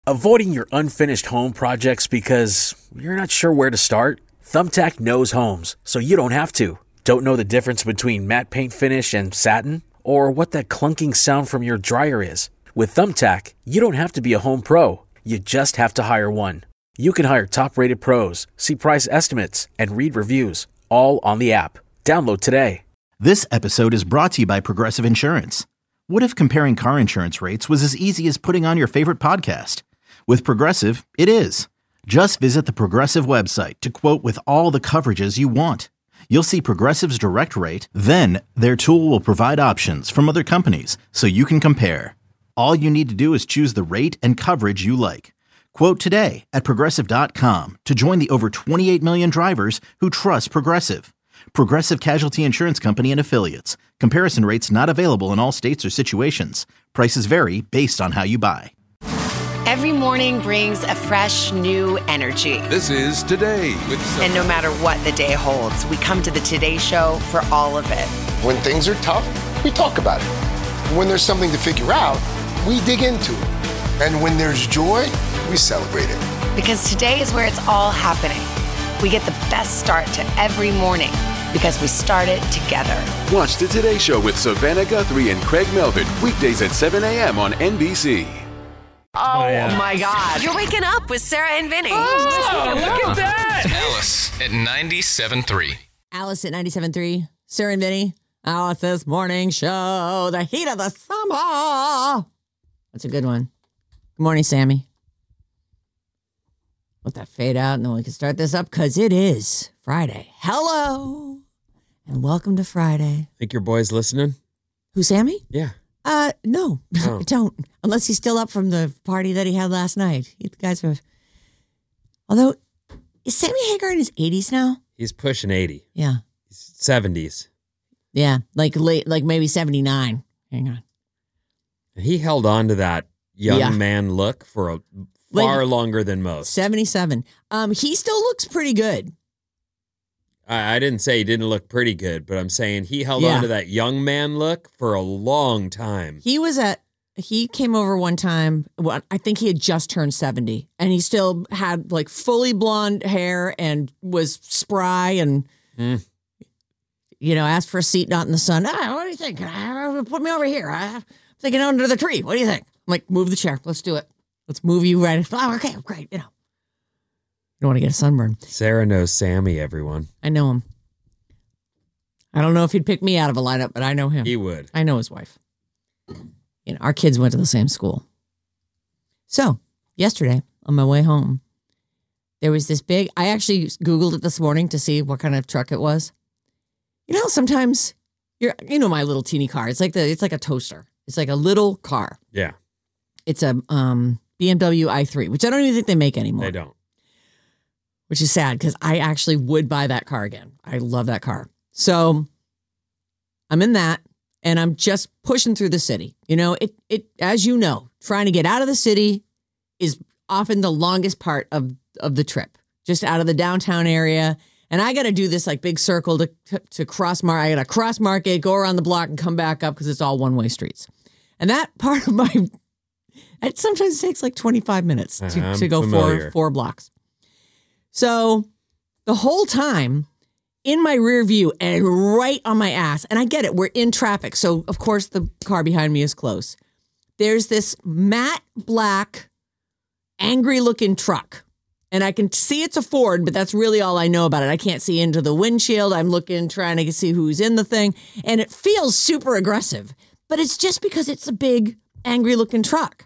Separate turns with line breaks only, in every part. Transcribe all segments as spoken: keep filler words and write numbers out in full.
Avoiding your unfinished home projects because you're not sure where to start? Thumbtack knows homes, so you don't have to. Don't know the difference between matte paint finish and satin? Or what that clunking sound from your dryer is? With Thumbtack, you don't have to be a home pro. You just have to hire one. You can hire top-rated pros, see price estimates, and read reviews, all on the app. Download today.
This episode is brought to you by Progressive Insurance. What if comparing car insurance rates was as easy as putting on your favorite podcast? With Progressive, it is. Just visit the Progressive website to quote with all the coverages you want. You'll see Progressive's direct rate, then their tool will provide options from other companies so you can compare. All you need to do is choose the rate and coverage you like. Quote today at Progressive dot com to join the over twenty-eight million drivers who trust Progressive. Progressive Casualty Insurance Company and Affiliates. Comparison rates not available in all states or situations. Prices vary based on how you buy.
Every morning brings a fresh, new energy.
This is Today with Sophie.
And no matter what the day holds, we come to the Today Show for all of it.
When things are tough, we talk about it. When there's something to figure out, we dig into it. And when there's joy, we celebrate it.
Because today is where it's all happening. We get the best start to every morning because we start it together.
Watch the Today Show with Savannah Guthrie and Craig Melvin, weekdays at seven a.m. on N B C.
Oh, oh yeah. My God. You're waking up with Sarah and Vinny.
Oh, look at that. Alice at ninety-seven point three.
Alice at ninety-seven point three. Sarah and Vinny. Alice's morning show. The heat of the summer. That's a good one. Good morning, Sammy. Let that fade out and then we can start this up because it is Friday. Hello. And welcome to Friday.
Think your boy's listening?
Who, Sammy?
Yeah.
Uh, no, oh. I don't. Unless he's still up from the party that he had last night. The guys are. Although, is Sammy Hagar in his eighties now?
He's pushing eighty.
Yeah.
He's seventies.
Yeah, like late, like maybe seventy-nine. Hang on.
He held on to that young
yeah.
man look for a far
like,
longer than most.
seventy-seven. Um, he still looks pretty good.
I, I didn't say he didn't look pretty good, but I'm saying he held
yeah.
on to that young man look for a long time.
He was at, he came over one time, well, I think he had just turned seventy, and he still had like fully blonde hair and was spry and, mm. you know, asked for a seat not in the sun. Ah, what do you think? Put me over here. I'm thinking under the tree. What do you think? I'm like, move the chair. Let's do it. Let's move you right. Oh, okay, great. You know. Don't want to get a sunburn.
Sarah knows Sammy, everyone.
I know him. I don't know if he'd pick me out of a lineup, but I know him.
He would.
I know his wife. You know, our kids went to the same school. So, yesterday, on my way home, there was this big, I actually Googled it this morning to see what kind of truck it was. You know, sometimes, you're, you know my little teeny car. It's like the, it's like a toaster. It's like a little car.
Yeah.
It's a um, B M W i three, which I don't even think they make anymore.
They don't.
Which is sad because I actually would buy that car again. I love that car. So I'm in that and I'm just pushing through the city. You know, it, it, as you know, trying to get out of the city is often the longest part of, of the trip, just out of the downtown area. And I got to do this like big circle to, to, to cross market. I got to cross market, go around the block and come back up because it's all one way streets. And that part of my, it sometimes takes like twenty-five minutes to, to go four, four blocks. So the whole time in my rear view and right on my ass, and I get it, we're in traffic. So, of course, the car behind me is close. There's this matte black, angry looking truck. And I can see it's a Ford, but that's really all I know about it. I can't see into the windshield. I'm looking, trying to see who's in the thing. And it feels super aggressive. But it's just because it's a big, angry looking truck.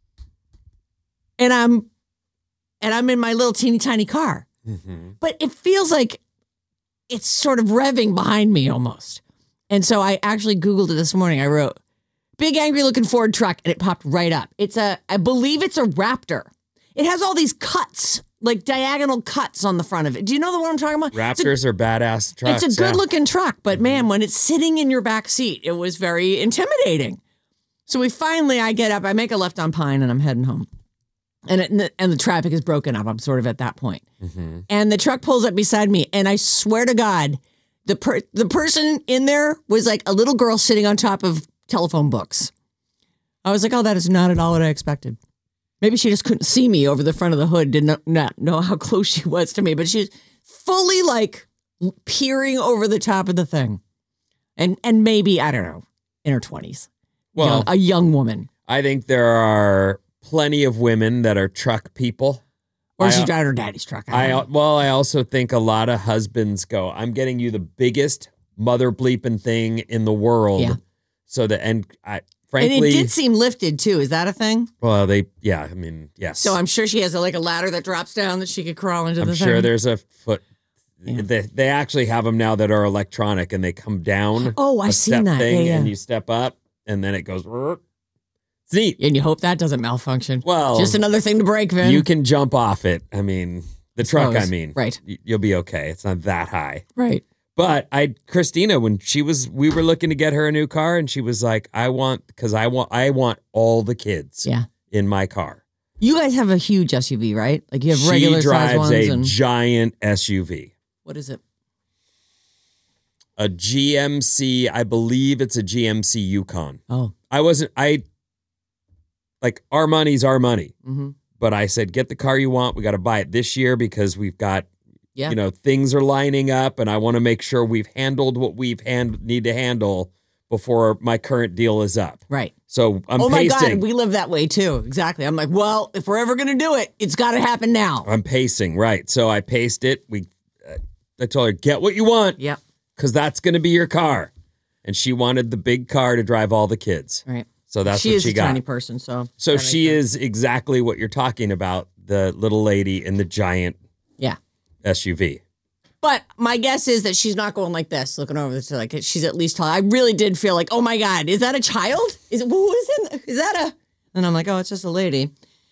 And I'm And I'm in my little teeny tiny car. Mm-hmm. But it feels like it's sort of revving behind me almost. And so I actually Googled it this morning. I wrote, big angry looking Ford truck, and it popped right up. It's a, I believe it's a Raptor. It has all these cuts, like diagonal cuts on the front of it. Do you know the one I'm talking about?
Raptors a, are badass trucks.
It's a good
yeah.
looking truck, but
mm-hmm.
man, when it's sitting in your back seat, it was very intimidating. So we finally, I get up, I make a left on Pine, and I'm heading home. And it, and the traffic is broken up. I'm sort of at that point. Mm-hmm. And the truck pulls up beside me, and I swear to God, the per, the person in there was like a little girl sitting on top of telephone books. I was like, oh, that is not at all what I expected. Maybe she just couldn't see me over the front of the hood, did not, not know how close she was to me, but she was fully like peering over the top of the thing. And and maybe, I don't know, in her twenties.
Well,
young, a young woman.
I think there are plenty of women that are truck people.
Or
I,
she drive her daddy's truck. I,
I Well, I also think a lot of husbands go, I'm getting you the biggest mother bleeping thing in the world.
Yeah.
So that, and I, frankly.
And it did seem lifted too. Is that a thing?
Well, they, yeah, I mean, yes.
So I'm sure she has a, like a ladder that drops down that she could crawl into
I'm
the
sure
thing.
there's a foot.
Yeah.
They, they actually have them now that are electronic and they come down.
Oh, I've
a
seen
step
that.
Thing,
yeah, yeah.
And you step up and then it goes. It's neat.
And you hope that doesn't malfunction.
Well,
just another thing to break, Vin.
You can jump off it. I mean, the truck, I mean.
Right.
You'll be okay. It's not that high.
Right.
But I, Christina, when she was, we were looking to get her a new car and she was like, I want, because I want, I want all the kids
yeah.
in my car.
You guys have a huge S U V, right? Like you have regular
she
size ones.
drives a
and...
giant S U V.
What is it?
A G M C, I believe it's a G M C Yukon.
Oh.
I wasn't, I, like, our money's our money.
Mm-hmm.
But I said, get the car you want. We got to buy it this year because we've got,
yeah.
you know, things are lining up and I want to make sure we've handled what we've hand, need to handle before my current deal is up.
Right.
So I'm
oh
pacing.
Oh my God, we live that way too. Exactly. I'm like, well, if we're ever going to do it, it's got to happen now.
I'm pacing, right. So I paced it. We, uh, I told her, get what you want.
Yep.
Because that's going to be your car. And she wanted the big car to drive all the kids.
Right.
So that's
she
what
is
she
a
got.
tiny person, so.
So she is exactly what you're talking about, the little lady in the giant
yeah.
S U V.
But my guess is that she's not going like this, looking over this, like she's at least tall. I really did feel like, oh my God, is that a child? Is it, who is it? Is that a, and I'm like, oh, it's just a lady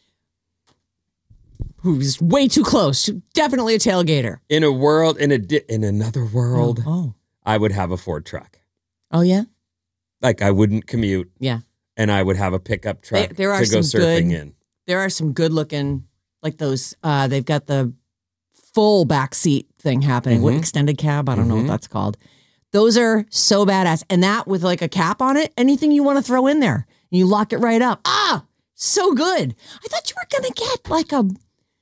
who's way too close. Definitely a tailgater.
In a world, in a di- in another world,
oh. oh.
I would have a Ford truck.
Oh, yeah?
Like I wouldn't commute.
Yeah.
And I would have a pickup truck
there, there are
to go
some
surfing
good,
in.
There are some good looking, like those, uh, they've got the full back seat thing happening.
Mm-hmm.
What extended cab? I don't mm-hmm. know what that's called. Those are so badass. And that with like a cap on it, anything you want to throw in there, you lock it right up. Ah, so good. I thought you were going to get like a,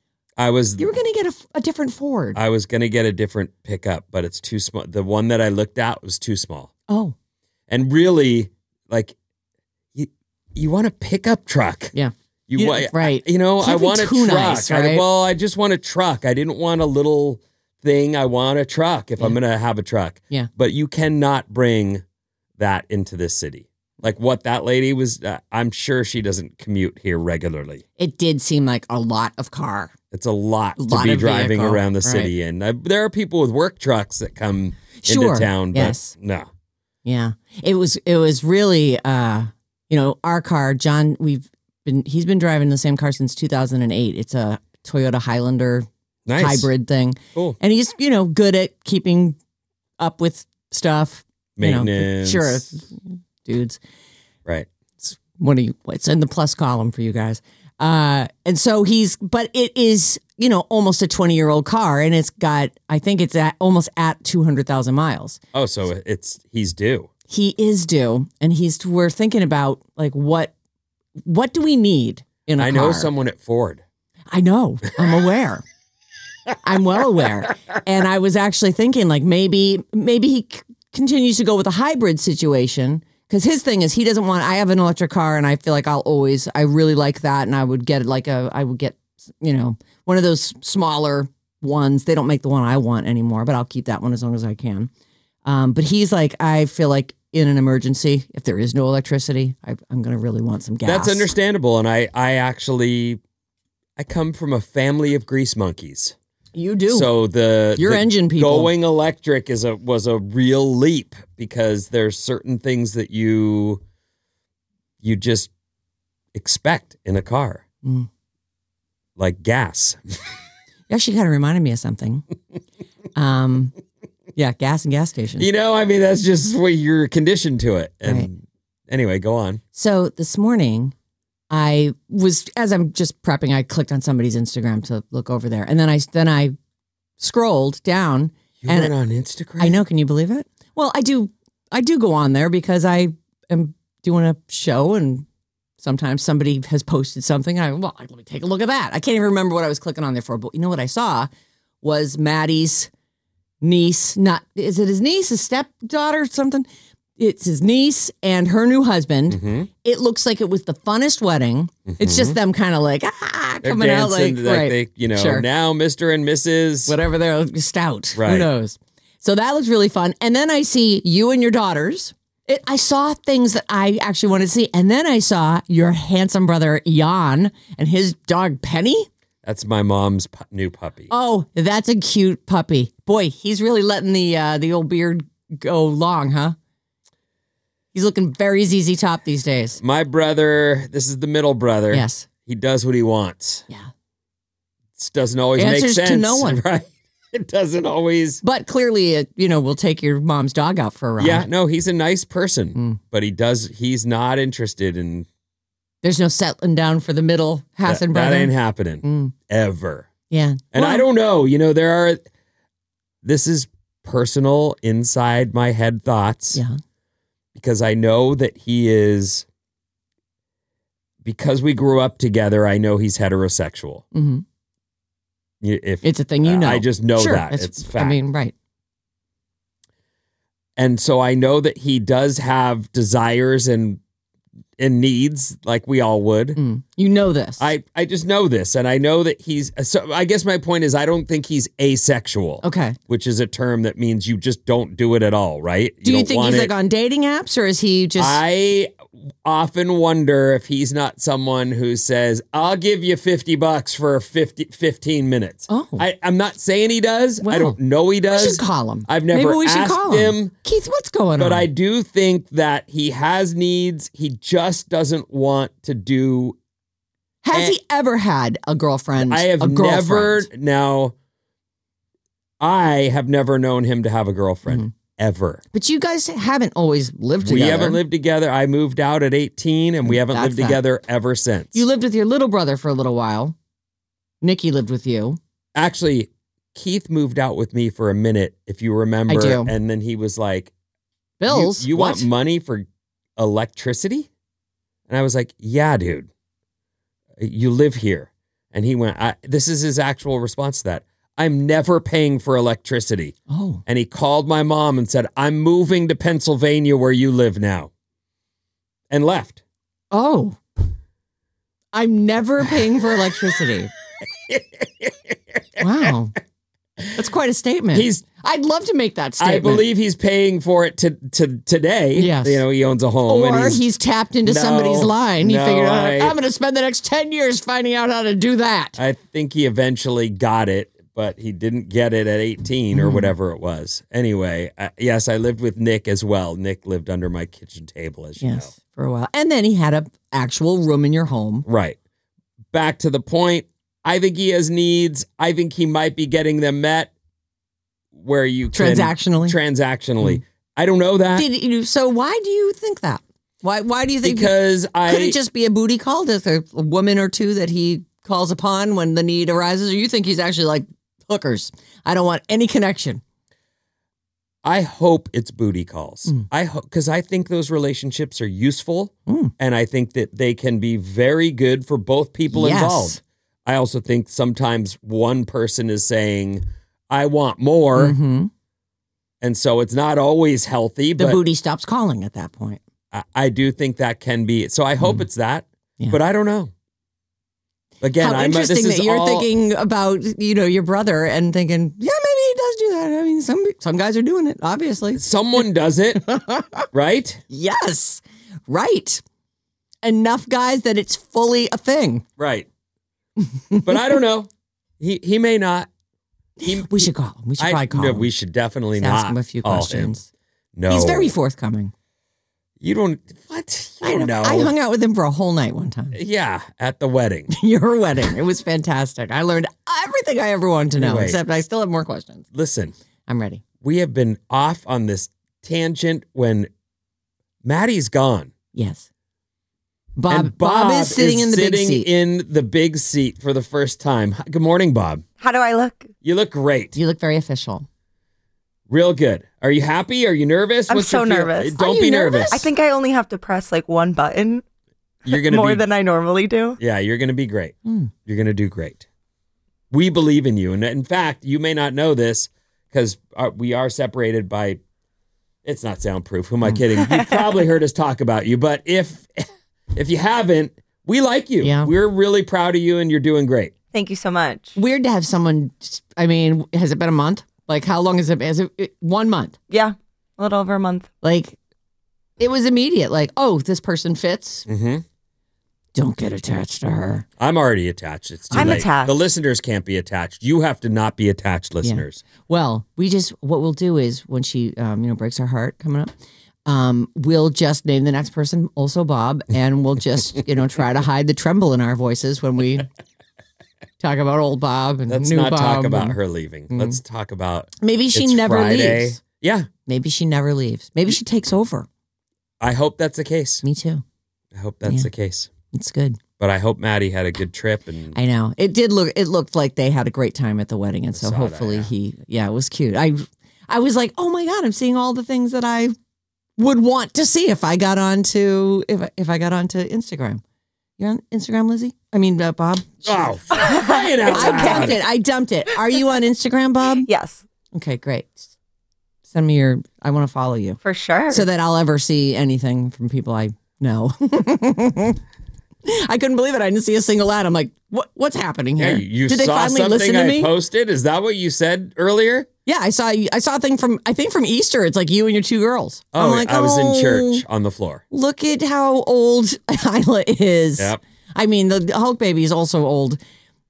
I was,
you were going to get a, a different Ford.
I was going to get a different pickup, but it's too small. The one that I looked at was too small.
Oh.
And really, like, you, you want a pickup truck.
Yeah.
You,
you
want,
right.
You know,
Can't
I want a truck.
Nice, right?
I, well, I just want a truck. I didn't want a little thing. I want a truck if
yeah.
I'm going to have a truck.
Yeah.
But you cannot bring that into this city. Like what that lady was, uh, I'm sure she doesn't commute here regularly.
It did seem like a lot of car.
It's a lot,
a lot
to be driving
vehicle,
around the
right.
city. And uh, there are people with work trucks that come
sure.
into town. But
yes.
no.
Yeah. It was, it was really, uh, you know, our car, John, we've been, he's been driving the same car since two thousand eight. It's a Toyota Highlander
nice.
hybrid thing.
Cool.
And he's, you know, good at keeping up with stuff.
Maintenance.
You know, sure. Dudes.
Right.
It's, what do you, it's in the plus column for you guys. Uh, and so he's, but it is, you know, almost a twenty year old car and it's got, I think it's at almost at two hundred thousand miles.
Oh, so it's, he's due.
He is due. And he's, we're thinking about like, what, what do we need in a
I
car?
know someone at Ford.
I know. I'm aware. I'm well aware. And I was actually thinking like maybe, maybe he c- continues to go with a hybrid situation. Because his thing is he doesn't want, I have an electric car and I feel like I'll always, I really like that. And I would get like a, I would get, you know, one of those smaller ones. They don't make the one I want anymore, but I'll keep that one as long as I can. Um, but he's like, I feel like in an emergency, if there is no electricity, I, I'm going to really want some gas.
That's understandable. And I, I actually, I come from a family of grease monkeys.
You do.
So the
your
the
engine people
going electric is a was a real leap because there's certain things that you you just expect in a car,
mm.
like gas.
Yeah, she kind of reminded me of something. um, yeah, gas and gas stations.
You know, I mean, that's just what you're conditioned to it. And
right.
Anyway, go on.
So this morning, I was, as I'm just prepping, I clicked on somebody's Instagram to look over there. And then I then I scrolled down.
You
and
went on Instagram?
I know. Can you believe it? Well, I do. I do go on there because I am doing a show and Sometimes somebody has posted something. I well, let me take a look at that. I can't even remember what I was clicking on there for. But you know what I saw was Maddie's niece. Not is it his niece, his stepdaughter, something? It's his niece and her new husband.
Mm-hmm.
It looks like it was the funnest wedding. Mm-hmm. It's just them kind of like ah
They're
coming out
dancing,
like,
like
right.
they, you know,
Sure.
now Mister and Missus
whatever they're stout.
Right.
Who knows? So that looks really fun. And then I see you and your daughters. It, I saw things that I actually wanted to see. And then I saw your handsome brother, Jan, and his dog, Penny.
That's my mom's pu- new puppy.
Oh, that's a cute puppy. Boy, he's really letting the uh, the old beard go long, huh? He's looking very Z Z Top these days.
My brother, this is the middle brother.
Yes.
He does what he wants.
Yeah.
It doesn't always
Answers
make sense.
to no one.
Right. It doesn't always.
But clearly, it, you know, we'll take your mom's dog out for a ride.
Yeah, no, he's a nice person,
Mm.
but he does, he's not interested in.
There's no settling down for the middle Hassan
that,
brother.
that ain't happening
Mm.
ever.
Yeah.
And
Well,
I don't know, you know, there are, this is personal inside my head thoughts.
Yeah.
Because I know that he is, because we grew up together, I know he's heterosexual.
Mm-hmm.
If
It's a thing you know.
I just know
Sure,
that. It's fact.
I mean, right.
And so I know that he does have desires and and needs like we all would.
Mm. You know this.
I, I just know this. And I know that he's, so I guess my point is I don't think he's asexual.
Okay.
Which is a term that means you just don't do it at all, right?
Do you,
don't
think
want
he's
it.
like on dating apps or is he just.
I often wonder if he's not someone who says, I'll give you fifty bucks for fifty, fifteen minutes.
Oh.
I, I'm not saying he does.
Well,
I don't know he does.
We should call him.
I've never
Maybe we should
asked
call
him.
him. Keith, what's going
But
on?
I do think that he has needs. He just doesn't want to do.
Has
and
he ever had a girlfriend?
I have
a
never.
girlfriend?
Now, I have never known him to have a girlfriend.
Mm-hmm.
Ever.
But you guys haven't always lived
We
together.
haven't lived together. I moved out at eighteen and we haven't
That's
lived
that.
together ever since.
You lived with your little brother for a little while. Nikki lived with you.
Actually, Keith moved out with me for a minute, if you remember.
I do.
And then he was like,
Bills?
You, you
What?
want money for electricity? And I was like, yeah, dude. You live here. And he went, I, this is his actual response to that. I'm never paying for electricity.
Oh.
And he called my mom and said, I'm moving to Pennsylvania where you live now. And left.
Oh. I'm never paying for electricity. Wow. That's quite a statement.
He's
I'd love to make that statement.
I believe he's paying for it to, to today.
Yes.
You know, he owns a home.
Or
and he's,
he's, tapped into
No,
somebody's line. He
no,
figured out,
I-
I'm going to spend the next ten years finding out how to do that.
I think he eventually got it, but he didn't get it at eighteen or whatever it was. Anyway, I, yes, I lived with Nick as well. Nick lived under my kitchen table, as you
Yes, for a while. And then he had an actual room in your home.
know. Right. Back to the point. I think he has needs. I think he might be getting them met where you can-
Transactionally?
Transactionally. I don't know that.
Did you, so why do you think that? Why Why do you think?
because I
Could it just be a booty call? Is there a woman or two that he calls upon when the need arises? Or you think he's actually like, hookers, I don't want any connection?
I hope it's booty calls.
Mm.
I hope because I think those relationships are useful,
Mm.
and I think that they can be very good for both people
Yes.
involved. I also think sometimes one person is saying, "I want more,"
Mm-hmm.
and so it's not always healthy.
The
but
booty stops calling at that point.
I, I do think that can be. So I hope
Mm.
it's that,
Yeah.
but I don't know. Again,
How
I'm
interesting
this
that
is
you're
all-
thinking about, you know, your brother and thinking, yeah, maybe he does do that. I mean, some some guys are doing it, obviously.
someone does it, right?
Yes, right. Enough guys that it's fully a thing.
Right. But I don't know. He he may not. He,
We should call him. We should
I-
probably call
no,
him.
we should definitely
Let's
not
ask him a few
call him.
questions.
No,
He's very forthcoming.
You don't. What? You
I
don't know.
I hung out with him for a whole night one time.
Yeah, at the wedding.
Your wedding. It was fantastic. I learned everything I ever wanted to know,
Anyway.
except I still have more questions.
Listen,
I'm ready.
we have been off on this tangent when Maddie's gone.
Yes. Bob,
And
Bob, is sitting in the big
sitting
seat.
in the big seat for the first time. Hi- Good morning, Bob.
How do I look?
You look great.
You look very official.
Real good. Are you happy? Are you nervous?
I'm
What's
so
your feel-
nervous.
Don't
Are you
be
nervous?
nervous.
I think I only have to press like one button.
You're gonna
more
be,
than I normally do.
Yeah, you're going to be great.
Mm.
You're going to do great. We believe in you. And in fact, you may not know this because we are separated by, it's not soundproof. Who am I kidding? You've probably heard us talk about you. But if if you haven't, we like you.
Yeah.
We're really proud of you and you're doing great.
Thank you so much.
Weird to have someone, I mean, has it been a month? Like, how long has it been? Is it it- one month?
Yeah, a little over a month.
Like, it was immediate. Like, oh, this person fits.
Mm-hmm.
Don't get attached to her.
I'm already attached. It's too
I'm
late.
attached.
The listeners can't be attached. You have to not be attached, listeners.
Well, we just, what we'll do is when she, um, you know, breaks her heart coming up, um, we'll just name the next person also Bob, and we'll just, you know, try to hide the tremble in our voices when we talk about old Bob and
Let's
new
not
Bob.
talk about
and-
her leaving.
Mm.
Let's talk about
Maybe she
it's
never
Friday.
leaves.
Yeah,
Maybe she never leaves. Maybe she takes over.
I hope that's the case.
Me too.
I hope that's
Yeah.
the case.
It's good.
But I hope Maddie had a good trip and
I know. It did look, it looked like they had a great time at the wedding. And so
saw that,
hopefully
yeah.
he, yeah, it was cute. I, I was like, oh my God, I'm seeing all the things that I would want to see if I got onto, if, I- if I got onto Instagram. You're on Instagram, Lizzie? I mean, uh, Bob?
oh, flying out
I dumped it. I dumped it. Are you on Instagram, Bob?
Yes,
Okay, great. Send me your, I want to follow you
for sure.
so that I'll ever see anything from people I know. I couldn't believe it. I didn't see a single ad. I'm like, what? What's happening
Yeah,
here?
you
Did they
saw
finally
something
listen to
I
me?
posted? Is that what you said earlier?
Yeah, I saw. I saw a thing from. I think from Easter. It's like you and your two girls.
Oh,
I'm like,
I was
oh,
in church on the floor.
Look at how old Isla is.
Yep.
I mean, the Hulk baby is also old,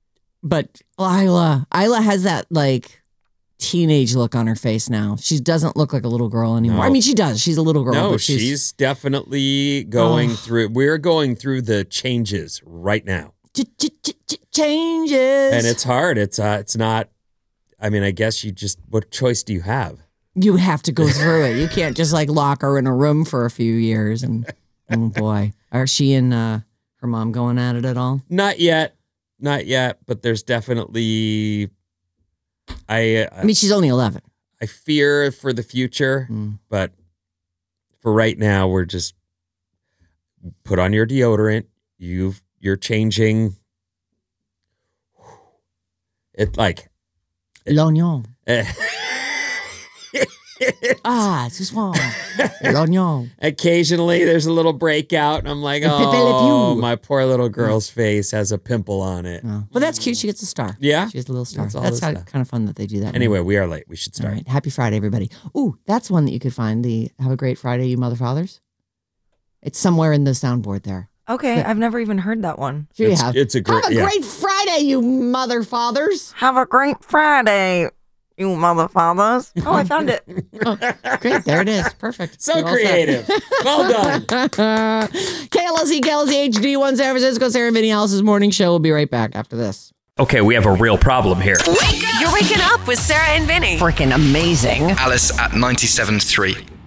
but Isla, Isla has that like teenage look on her face now. She doesn't look like a little girl anymore.
No.
I mean, she does. She's a little girl.
No,
but she's,
she's, definitely going
Oh.
through. We're going through the changes right now,
ch- ch- ch- ch- changes,
and it's hard. It's uh, it's not. I mean, I guess you just. What choice do you have?
you have to go through it. You can't just like lock her in a room for a few years. And oh boy, are she and uh, her mom going at it at all?
Not yet, not yet. But there's definitely. I. Uh,
I mean, she's only eleven.
I fear for the future,
Mm.
but for right now, we're just put on your deodorant. You've you're changing. It like
L'oignon.
eh,
Ah, ce soir. L'oignon.
occasionally there's a little breakout, and I'm like,
Le pépé le
oh,
pew."
my poor little girl's face has a pimple on it.
Oh. Well, that's cute. She gets a star.
Yeah,
She has a little star.
That's
That's,
all this
how,
stuff.
kind of fun that they do that.
Anyway, we are late. We should
All
start.
right. Happy Friday, everybody. Ooh, that's one that you could find. The Have a Great Friday, you mother fathers. It's somewhere in the soundboard there.
Okay, I've never even heard that one.
Sure
It's,
you have.
it's a great.
Have a
yeah.
great Friday, you mother fathers.
Have a great Friday, you mother fathers. Oh, I found it.
Oh, great. There it is. Perfect.
So
You're all set.
creative. Well done.
K L S E, K L S E H D one San Francisco, Sarah and Vinny Alice's morning show. We'll be right back after this.
Okay, we have a real problem here.
You're waking up with Sarah and Vinny.
Freaking amazing.
Alice at ninety-seven point three.